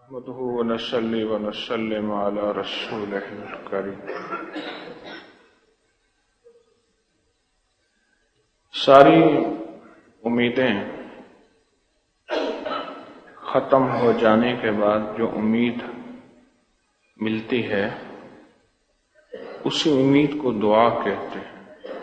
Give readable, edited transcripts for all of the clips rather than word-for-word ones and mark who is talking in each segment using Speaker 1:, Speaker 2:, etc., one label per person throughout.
Speaker 1: نحمده ونصلي ونسلم على رسوله الكريم. ساری امیدیں ختم ہو جانے کے بعد جو امید ملتی ہے اسی امید کو دعا کہتے ہیں.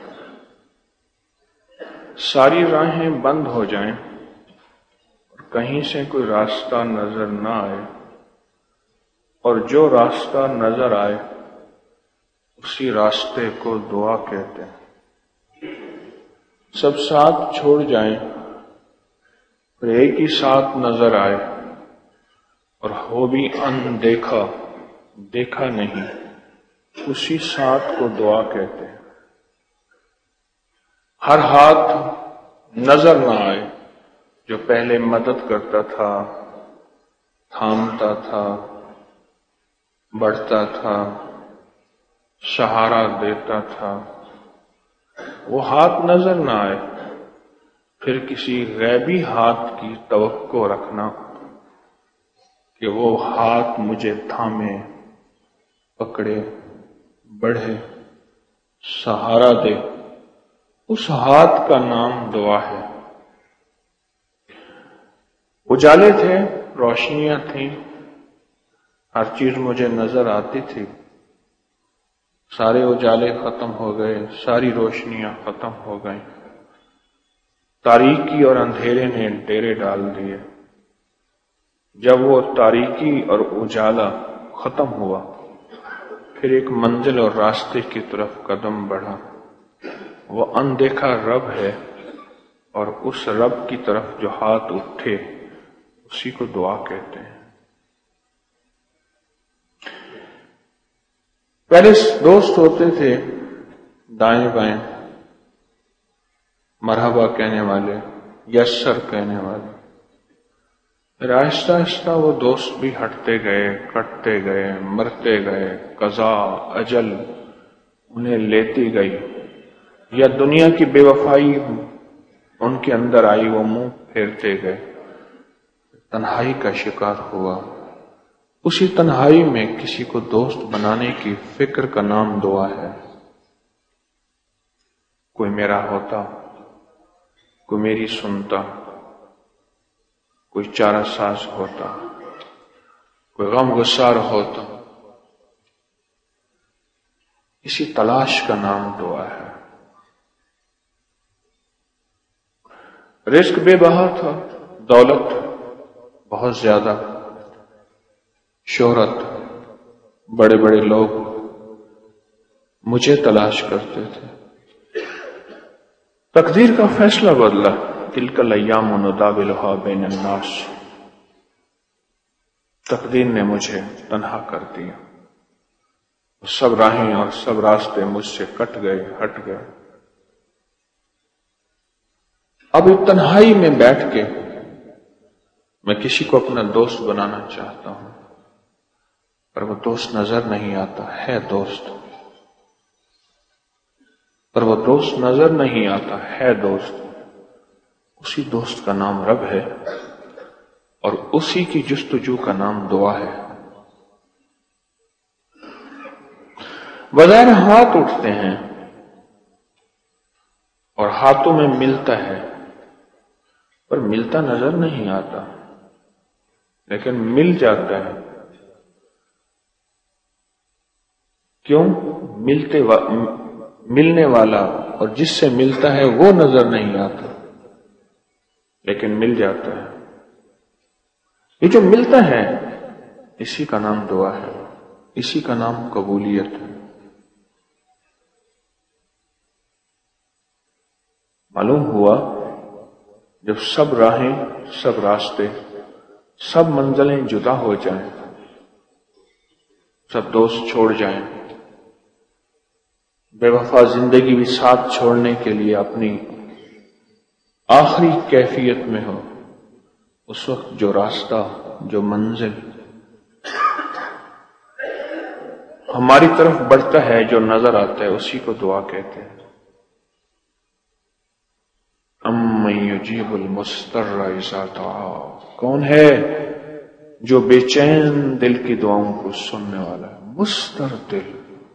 Speaker 1: ساری راہیں بند ہو جائیں اور کہیں سے کوئی راستہ نظر نہ آئے اور جو راستہ نظر آئے اسی راستے کو دعا کہتے ہیں. سب ساتھ چھوڑ جائیں اور ایک ہی ساتھ نظر آئے اور ہو بھی اندیکھا دیکھا نہیں اسی ساتھ کو دعا کہتے ہیں. ہر ہاتھ نظر نہ آئے جو پہلے مدد کرتا تھا، تھامتا تھا، بڑھتا تھا، سہارا دیتا تھا، وہ ہاتھ نظر نہ آئے. پھر کسی غیبی ہاتھ کی توقع رکھنا کہ وہ ہاتھ مجھے تھامے، پکڑے، بڑھے، سہارا دے. اس ہاتھ کا نام دعا ہے. اجالے تھے، روشنیاں تھیں، ہر چیز مجھے نظر آتی تھی. سارے اجالے ختم ہو گئے، ساری روشنیاں ختم ہو گئیں. تاریکی اور اندھیرے نے ڈیرے ڈال دیے. جب وہ تاریکی اور اجالا ختم ہوا پھر ایک منزل اور راستے کی طرف قدم بڑھا. وہ اندیکھا رب ہے اور اس رب کی طرف جو ہاتھ اٹھے اسی کو دعا کہتے ہیں. پہلے دوست ہوتے تھے دائیں بائیں مرحبا کہنے والے، یس سر کہنے والے. پھر آہستہ آہستہ وہ دوست بھی ہٹتے گئے، کٹتے گئے، مرتے گئے. قضا اجل انہیں لیتی گئی یا دنیا کی بے وفائی ان کے اندر آئی، وہ منہ پھیرتے گئے. تنہائی کا شکار ہوا. اسی تنہائی میں کسی کو دوست بنانے کی فکر کا نام دعا ہے. کوئی میرا ہوتا، کوئی میری سنتا، کوئی چارہ ساز ہوتا، کوئی غم گسار ہوتا. اسی تلاش کا نام دعا ہے. رزق بے بہا تھا، دولت بہت زیادہ، شہرت، بڑے بڑے لوگ مجھے تلاش کرتے تھے. تقدیر کا فیصلہ بدلا. تلک الایام نداولها بین الناس. تقدیر نے مجھے تنہا کر دیا. سب راہیں اور سب راستے مجھ سے کٹ گئے، ہٹ گئے. اب ایک تنہائی میں بیٹھ کے میں کسی کو اپنا دوست بنانا چاہتا ہوں پر وہ دوست نظر نہیں آتا. ہے دوست پر وہ دوست نظر نہیں آتا. ہے دوست. اسی دوست کا نام رب ہے اور اسی کی جستجو کا نام دعا ہے. بظاہر ہاتھ اٹھتے ہیں اور ہاتھوں میں ملتا ہے پر ملتا نظر نہیں آتا، لیکن مل جاتا ہے. کیوں؟ ملنے والا اور جس سے ملتا ہے وہ نظر نہیں آتا لیکن مل جاتا ہے. یہ جو ملتا ہے اسی کا نام دعا ہے، اسی کا نام قبولیت ہے. معلوم ہوا جب سب راہیں، سب راستے، سب منزلیں جدا ہو جائیں، سب دوست چھوڑ جائیں، بے وفا زندگی بھی ساتھ چھوڑنے کے لیے اپنی آخری کیفیت میں ہو، اس وقت جو راستہ، جو منزل ہماری طرف بڑھتا ہے، جو نظر آتا ہے اسی کو دعا کہتے ہیں. امن یجیب المضطر اذا دعا. کون ہے جو بے چین دل کی دعاؤں کو سننے والا ہے، مستر دل.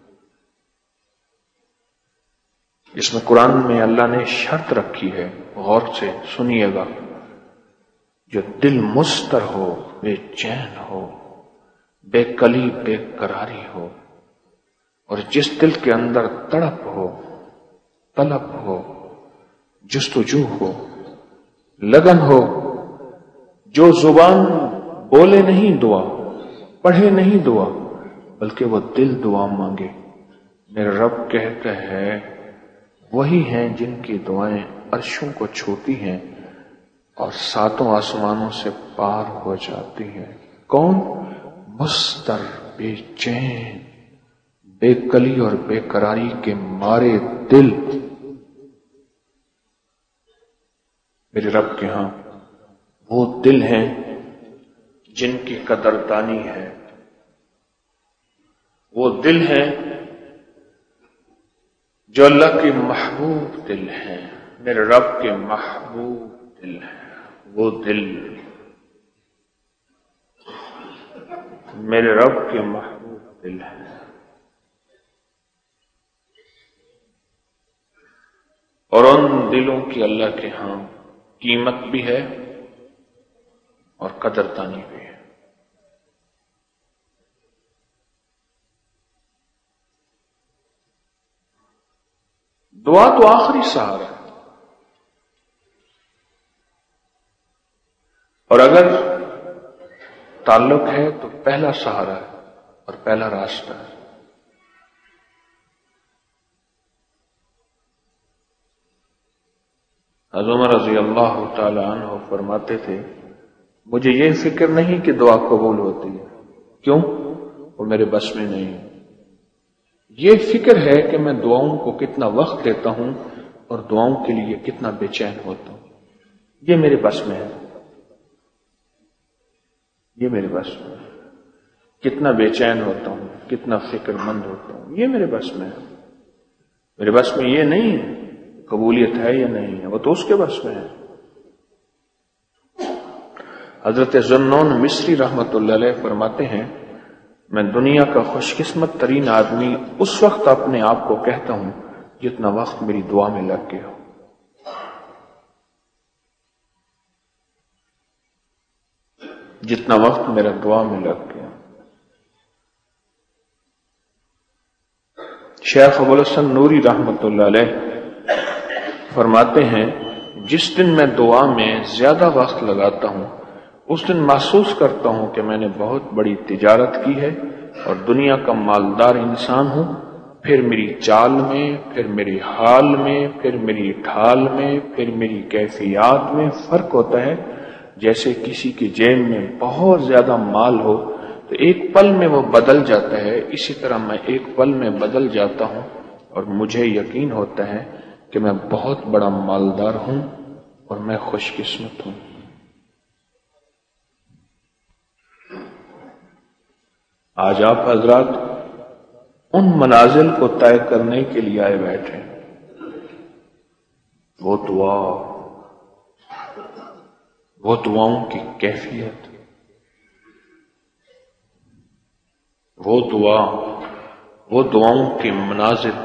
Speaker 1: اس میں قرآن میں اللہ نے شرط رکھی ہے، غور سے سنیے گا. جو دل مستر ہو، بے چین ہو، بے کلی بے قراری ہو، اور جس دل کے اندر تڑپ ہو، طلب ہو، جستجو ہو، لگن ہو، جو زبان بولے نہیں دعا، پڑھے نہیں دعا، بلکہ وہ دل دعا مانگے. میرے رب کہتا ہے وہی ہیں جن کی دعائیں عرشوں کو چھوتی ہیں اور ساتوں آسمانوں سے پار ہو جاتی ہیں. کون؟ مستر، بے چین، بے کلی اور بے قراری کے مارے دل. میرے رب کے ہاں وہ دل ہیں جن کی قدردانی ہے، وہ دل ہیں جو اللہ کے محبوب دل ہیں. میرے رب کے محبوب دل ہیں. وہ دل میرے رب کے محبوب دل ہیں. اور ان دلوں کی اللہ کے ہاں قیمت بھی ہے اور قدردانی بھی ہے. دعا تو آخری سہارا ہے، اور اگر تعلق ہے تو پہلا سہارا ہے اور پہلا راستہ ہے. حضرت عمر رضی اللہ تعالی عنہ فرماتے تھے مجھے یہ فکر نہیں کہ دعا قبول ہوتی ہے، کیوں؟ وہ میرے بس میں نہیں ہے. یہ فکر ہے کہ میں دعاؤں کو کتنا وقت دیتا ہوں اور دعاؤں کے لیے کتنا بے چین ہوتا ہوں. یہ میرے بس میں ہے، یہ میرے بس میں ہے. کتنا بے چین ہوتا ہوں، کتنا فکر مند ہوتا ہوں، یہ میرے بس میں ہے. میرے بس میں یہ نہیں ہے قبولیت ہے یا نہیں ہے، وہ تو اس کے بس میں ہے. حضرت ذنون مصری رحمت اللہ علیہ فرماتے ہیں میں دنیا کا خوش قسمت ترین آدمی اس وقت اپنے آپ کو کہتا ہوں جتنا وقت میری دعا میں لگ گیا. جتنا وقت میرا دعا میں لگ گیا. شیخ ابو الحسن نوری رحمت اللہ علیہ فرماتے ہیں جس دن میں دعا میں زیادہ وقت لگاتا ہوں اس دن محسوس کرتا ہوں کہ میں نے بہت بڑی تجارت کی ہے اور دنیا کا مالدار انسان ہوں. پھر میری چال میں، پھر میری حال میں، پھر میری ڈھال میں، پھر میری کیفیات میں فرق ہوتا ہے. جیسے کسی کی جیب میں بہت زیادہ مال ہو تو ایک پل میں وہ بدل جاتا ہے، اسی طرح میں ایک پل میں بدل جاتا ہوں اور مجھے یقین ہوتا ہے کہ میں بہت بڑا مالدار ہوں اور میں خوش قسمت ہوں. آج آپ حضرات ان منازل کو طے کرنے کے لیے آئے بیٹھے. وہ دعا، وہ دعاؤں کی کیفیت، وہ دعا، وہ دعاؤں کے منازل،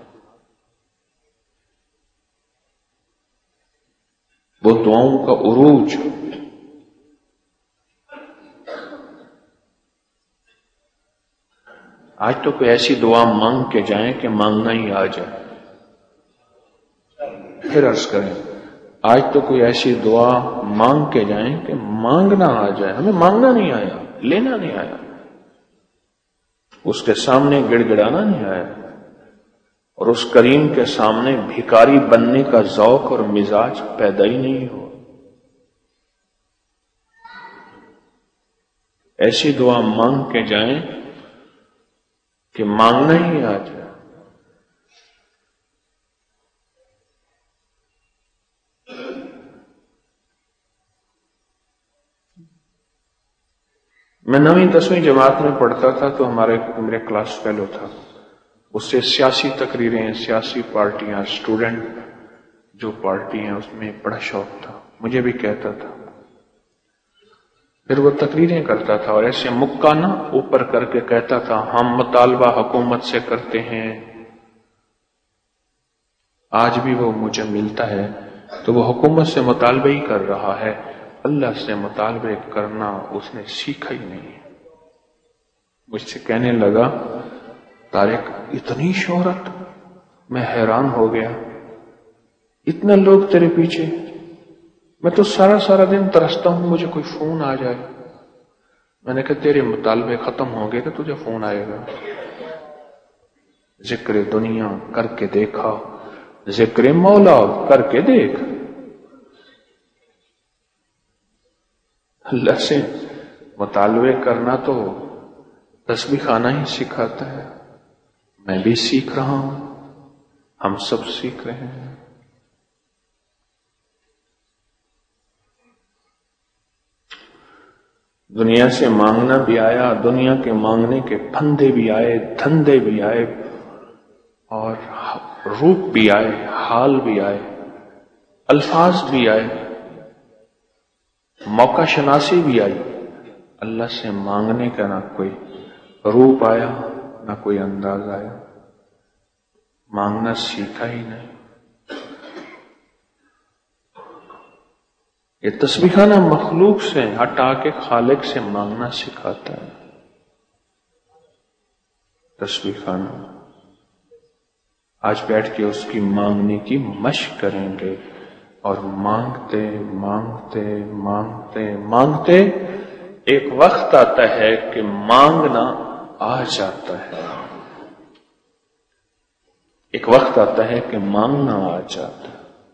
Speaker 1: وہ دعاؤں کا عروج. آج تو کوئی ایسی دعا مانگ کے جائیں کہ مانگنا ہی آ جائے. پھر عرض کریں آج تو کوئی ایسی دعا مانگ کے جائیں کہ مانگنا آ جائے. ہمیں مانگنا نہیں آیا، لینا نہیں آیا، اس کے سامنے گڑ گڑانا نہیں آیا، اور اس کریم کے سامنے بھکاری بننے کا ذوق اور مزاج پیدا ہی نہیں ہو. ایسی دعا مانگ کے جائیں کہ مانگنا ہی آ جائے. میں 9ویں 10ویں جماعت میں پڑھتا تھا تو میرے کلاس فیلو تھا، اس سے سیاسی تقریریں، سیاسی پارٹیاں، اسٹوڈنٹ جو پارٹی ہیں اس میں بڑا شوق تھا. مجھے بھی کہتا تھا پھر وہ تقریریں کرتا تھا اور ایسے مکہ نہ اوپر کر کے کہتا تھا ہم مطالبہ حکومت سے کرتے ہیں. آج بھی وہ مجھے ملتا ہے تو وہ حکومت سے مطالبہ ہی کر رہا ہے، اللہ سے مطالبے کرنا اس نے سیکھا ہی نہیں. مجھ سے کہنے لگا طارق اتنی شہرت، میں حیران ہو گیا، اتنے لوگ تیرے پیچھے، میں تو سارا دن ترستا ہوں مجھے کوئی فون آ جائے. میں نے کہا تیرے مطالبے ختم ہوں گے تو تجھے فون آئے گا. ذکر دنیا کر کے دیکھا، ذکر مولا کر کے دیکھ. اللہ سے مطالبے کرنا تو تسبیح خانہ ہی سکھاتا ہے. میں بھی سیکھ رہا ہوں، ہم سب سیکھ رہے ہیں. دنیا سے مانگنا بھی آیا، دنیا کے مانگنے کے پھندے بھی آئے، دھندے بھی آئے، اور روپ بھی آئے، حال بھی آئے، الفاظ بھی آئے، موقع شناسی بھی آئی. اللہ سے مانگنے کا نہ کوئی روپ آیا نہ کوئی انداز آیا، مانگنا سیکھا ہی نہیں. یہ تسبیح خانہ مخلوق سے ہٹا کے خالق سے مانگنا سکھاتا ہے. تسبیح خانہ آج بیٹھ کے اس کی مانگنے کی مشق کریں گے، اور مانگتے مانگتے مانگتے مانگتے ایک وقت آتا ہے کہ مانگنا آ جاتا ہے. ایک وقت آتا ہے کہ مانگنا آ جاتا ہے.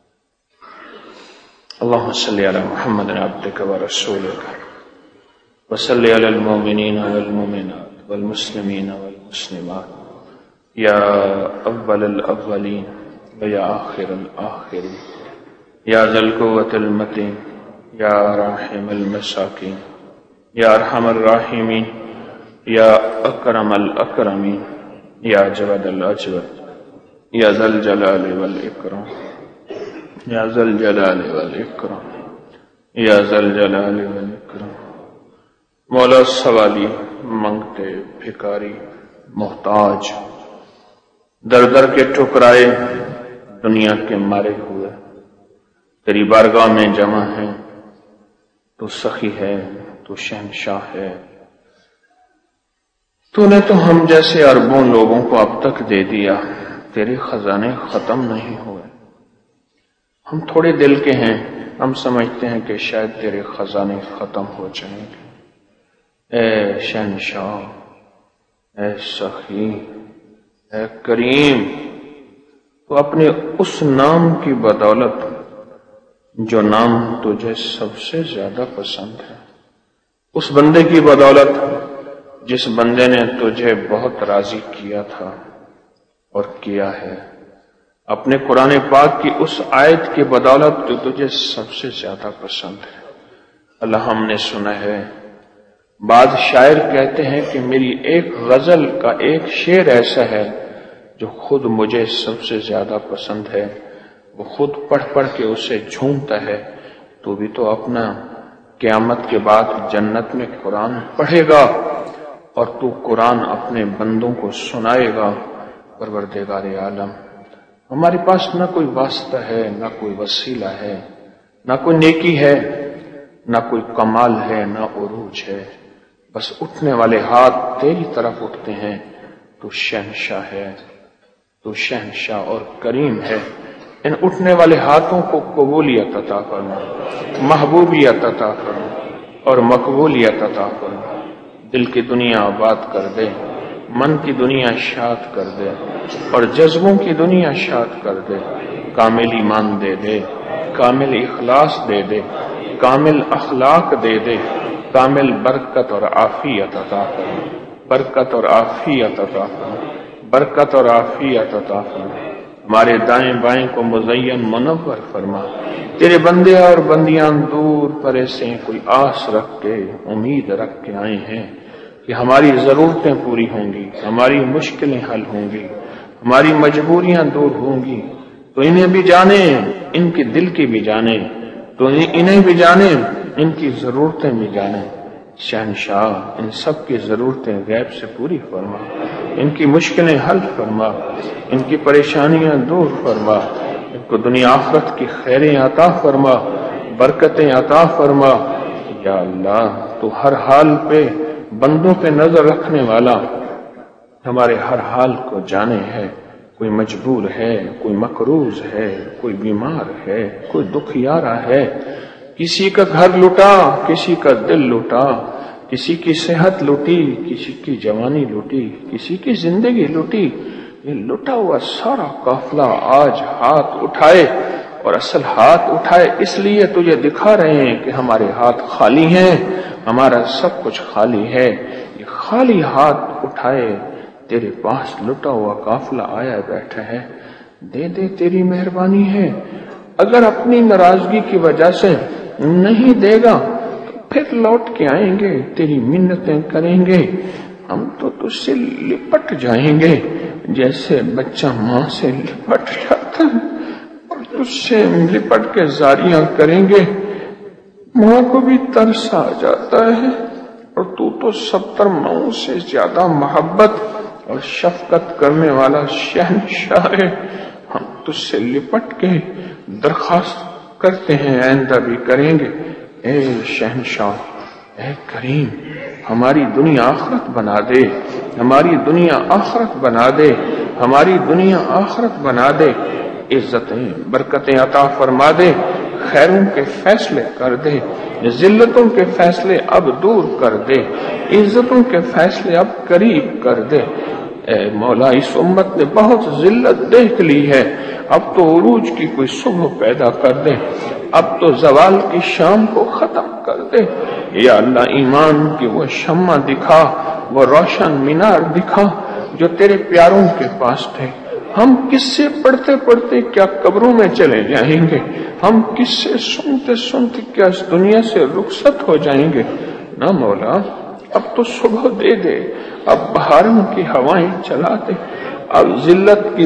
Speaker 1: اللهم صل على محمد عبدك ورسولك وصل على المؤمنين والمؤمنات والمسلمين والمسلمات يا أول الأولين ويا آخر الآخرين يا ذا القوة المتين يا راحم المساكين يا أرحم الراحمين يا أكرم الأكرمين يا جود الأجود يا ذا الجلال والإكرام یا ذا الجلال والاکرام یا ذا الجلال والاکرام. مولا سوالی، منگتے، بھکاری، محتاج، در در کے ٹھکرائے، دنیا کے مارے ہوئے تیری بارگاہ میں جمع ہیں. تو سخی ہے، تو شہنشاہ ہے. تو نے تو ہم جیسے اربوں لوگوں کو اب تک دے دیا، تیرے خزانے ختم نہیں ہوئے. ہم تھوڑے دل کے ہیں، ہم سمجھتے ہیں کہ شاید تیرے خزانے ختم ہو جائیں گے. اے شہنشاہ، اے سخی، اے کریم، تو اپنے اس نام کی بدولت جو نام تجھے سب سے زیادہ پسند ہے، اس بندے کی بدولت جس بندے نے تجھے بہت راضی کیا تھا اور کیا ہے، اپنے قرآن پاک کی اس آیت کی بدولت جو تجھے سب سے زیادہ پسند ہے. اللہ ہم نے سنا ہے بعض شاعر کہتے ہیں کہ میری ایک غزل کا ایک شعر ایسا ہے جو خود مجھے سب سے زیادہ پسند ہے، وہ خود پڑھ پڑھ کے اسے جھومتا ہے. تو بھی تو اپنا قیامت کے بعد جنت میں قرآن پڑھے گا اور تو قرآن اپنے بندوں کو سنائے گا. پروردگار عالم، ہمارے پاس نہ کوئی واسطہ ہے، نہ کوئی وسیلہ ہے، نہ کوئی نیکی ہے، نہ کوئی کمال ہے، نہ عروج ہے. بس اٹھنے والے ہاتھ تیری طرف اٹھتے ہیں. تو شہنشاہ ہے، تو شہنشاہ اور کریم ہے. ان اٹھنے والے ہاتھوں کو قبولیت عطا فرما، محبوبیت عطا فرما اور مقبولیت عطا فرما. دل کی دنیا آباد کر دے، من کی دنیا شاد کر دے اور جذبوں کی دنیا شاد کر دے. کامل ایمان دے دے، کامل اخلاص دے دے، کامل اخلاق دے دے، کامل برکت اور عافیت عطا فرما، برکت اور عافیت عطا فرما، برکت اور عافیت عطا فرما. ہمارے دائیں بائیں کو مزین منور فرما. تیرے بندے اور بندیاں دور پرے سے کوئی آس رکھ کے، امید رکھ کے آئے ہیں کہ ہماری ضرورتیں پوری ہوں گی، ہماری مشکلیں حل ہوں گی، ہماری مجبوریاں دور ہوں گی. تو انہیں بھی جانے، ان کے دل کی بھی جانے، تو انہیں بھی جانے، ان کی ضرورتیں بھی جانے. شہنشاہ ان سب کی ضرورتیں غیب سے پوری فرما، ان کی مشکلیں حل فرما، ان کی پریشانیاں دور فرما، ان کو دنیا آخرت کی خیریں عطا فرما، برکتیں عطا فرما۔ یا اللہ تو ہر حال پہ بندوں پہ نظر رکھنے والا، ہمارے ہر حال کو جانے ہے۔ کوئی مجبور ہے، کوئی مقروض ہے، کوئی بیمار ہے، کوئی دکھیارا ہے، کسی کا گھر لوٹا، کسی کا دل لوٹا، کسی کی صحت لوٹی، کسی کی جوانی لوٹی، کسی کی زندگی لوٹی۔ یہ لوٹا ہوا سارا قافلہ آج ہاتھ اٹھائے، اور اصل ہاتھ اٹھائے اس لیے تجھے دکھا رہے ہیں کہ ہمارے ہاتھ خالی ہیں، ہمارا سب کچھ خالی ہے۔ یہ خالی ہاتھ اٹھائے تیرے پاس لٹا ہوا قافلہ آیا بیٹھا ہے، دے دے، تیری مہربانی ہے۔ اگر اپنی ناراضگی کی وجہ سے نہیں دے گا تو پھر لوٹ کے آئیں گے، تیری منتیں کریں گے، ہم تو تجھ سے لپٹ جائیں گے جیسے بچہ ماں سے لپٹ جاتا ہے، اور تجھ سے لپٹ کے زاریاں کریں گے۔ ماں کو بھی ترس آ جاتا ہے، اور تو 70 ماؤں سے زیادہ محبت اور شفقت کرنے والا شہنشاہ ہے۔ ہم تجھ سے لپٹ کے درخواست کرتے ہیں، آئندہ بھی کریں گے، اے شہنشاہ، اے کریم، ہماری دنیا آخرت بنا دے، ہماری دنیا آخرت بنا دے، ہماری دنیا آخرت بنا دے، عزتیں برکتیں عطا فرما دے، خیروں کے فیصلے کر دے، ذلتوں کے فیصلے اب دور کر دے، عزتوں کے فیصلے اب قریب کر دے۔ اے مولا، اس امت نے بہت ذلت دیکھ لی ہے، اب تو عروج کی کوئی صبح پیدا کر دے، اب تو زوال کی شام کو ختم کر دے۔ یا اللہ، ایمان کی وہ شمع دکھا، وہ روشن مینار دکھا جو تیرے پیاروں کے پاس تھے۔ ہم کس سے پڑھتے پڑھتے کیا قبروں میں چلے جائیں گے، ہم کس سے سنتے سنتے کیا اس دنیا سے رخصت ہو جائیں گے۔ نہ مولا، اب تو صبح دے دے، اب بہاروں کی ہوائیں چلا دے، اب ذلت کی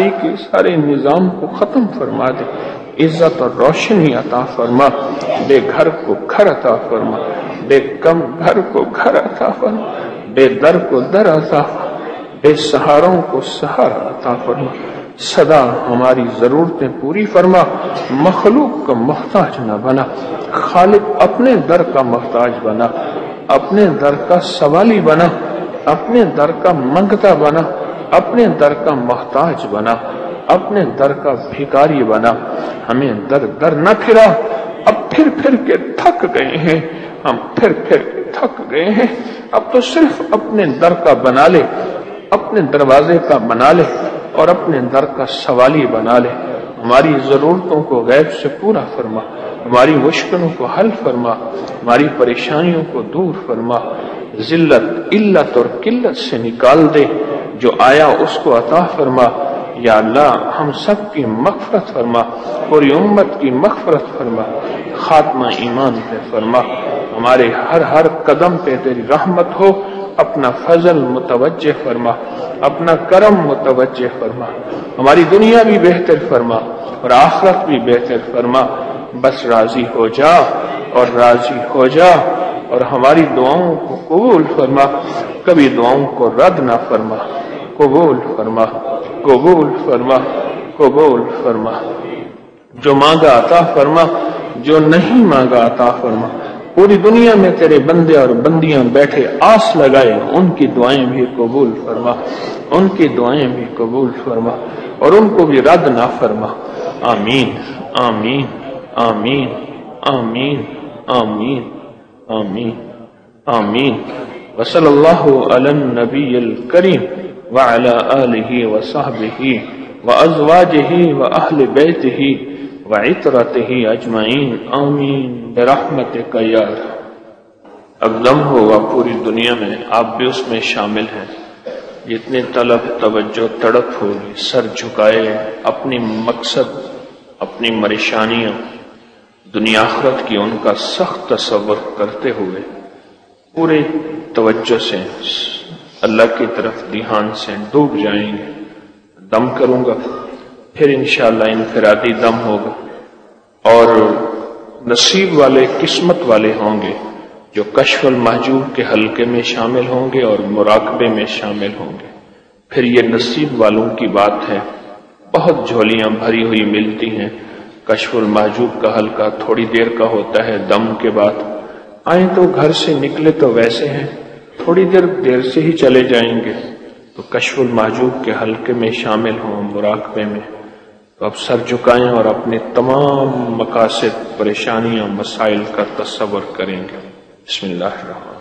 Speaker 1: سارے نظام کو ختم فرما دے، عزت اور روشنی عطا فرما، بے گھر کو گھر عطا فرما، بے کم گھر کو گھر عطا فرما، بے در کو در عطا فرما، بے سہاروں کو سہارا عطا فرما۔ سدا ہماری ضرورتیں پوری فرما، مخلوق کا محتاج نہ بنا، خالق اپنے در کا محتاج بنا، اپنے در کا سوالی بنا، اپنے در کا منگتا بنا، اپنے در کا محتاج بنا، اپنے در کا بھکاری بنا۔ ہمیں در در نہ پھرا، اب پھر پھر کے تھک گئے ہیں، ہم پھر پھر کے تھک گئے ہیں، اب تو صرف اپنے در کا بنا لے، اپنے دروازے کا بنا لے، اور اپنے در کا سوالی بنا لے۔ ہماری ضرورتوں کو غیب سے پورا فرما، ہماری مشکلوں کو حل فرما، ہماری پریشانیوں کو دور فرما، ذلت، علت اور قلت سے نکال دے، جو آیا اس کو عطا فرما۔ یا اللہ، ہم سب کی مغفرت فرما، پوری امت کی مغفرت فرما، خاتمہ ایمان پہ فرما، ہمارے ہر قدم پہ تیری رحمت ہو، اپنا فضل متوجہ فرما، اپنا کرم متوجہ فرما، ہماری دنیا بھی بہتر فرما اور آخرت بھی بہتر فرما۔ بس راضی ہو جا اور راضی ہو جا، اور ہماری دعاؤں کو قبول فرما، کبھی دعاؤں کو رد نہ فرما، قبول فرما، قبول فرما، قبول فرما۔ جو مانگا عطا فرما، جو نہیں مانگا عطا فرما۔ پوری دنیا میں تیرے بندے اور بندیاں بیٹھے آس لگائے، ان کی دعائیں بھی قبول فرما، ان کی دعائیں بھی قبول فرما، اور ان کو بھی رد نہ فرما۔ آمین، آمین، آمین، آمین، آمین، آمین، آمین۔ وصلی اللہ علی النبی الکریم وعلی آلہ وصحبہ وازواجہ واہل بیتہ وعطرتہ اجمعین، آمین برحمتک یا ارحم۔ اب دم ہوا پوری دنیا میں، آپ بھی اس میں شامل ہیں، جتنے طلب توجہ تڑپ ہوئی، سر جھکائے، اپنی مقصد، اپنی پریشانیاں، دنیا آخرت کی ان کا سخت تصور کرتے ہوئے پورے توجہ سے اللہ کی طرف دھیان سے ڈوب جائیں گے۔ دم کروں گا، پھر انشاءاللہ انفرادی دم ہوگا، اور نصیب والے، قسمت والے ہوں گے جو کشف المحجوب کے حلقے میں شامل ہوں گے اور مراقبے میں شامل ہوں گے۔ پھر یہ نصیب والوں کی بات ہے، بہت جھولیاں بھری ہوئی ملتی ہیں۔ کشف المحجوب کا حلقہ تھوڑی دیر کا ہوتا ہے، دم کے بعد آئیں تو گھر سے نکلے تو ویسے ہیں، تھوڑی دیر سے ہی چلے جائیں گے۔ تو کشف المحجوب کے حلقے میں شامل ہوں، مراقبے میں، تو اب سر جھکائیں اور اپنے تمام مقاصد، پریشانیاں، مسائل کا تصور کریں گے۔ بسم اللہ الرحمن۔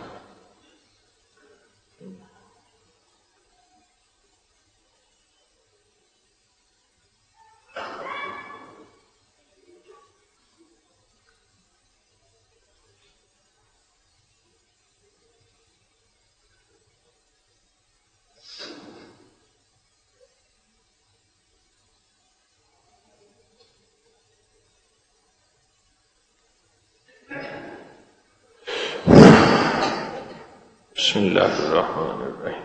Speaker 1: بسم اللہ الرحمن الرحیم۔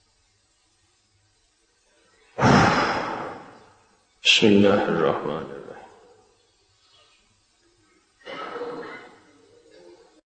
Speaker 1: بسم اللہ الرحمن الرحیم۔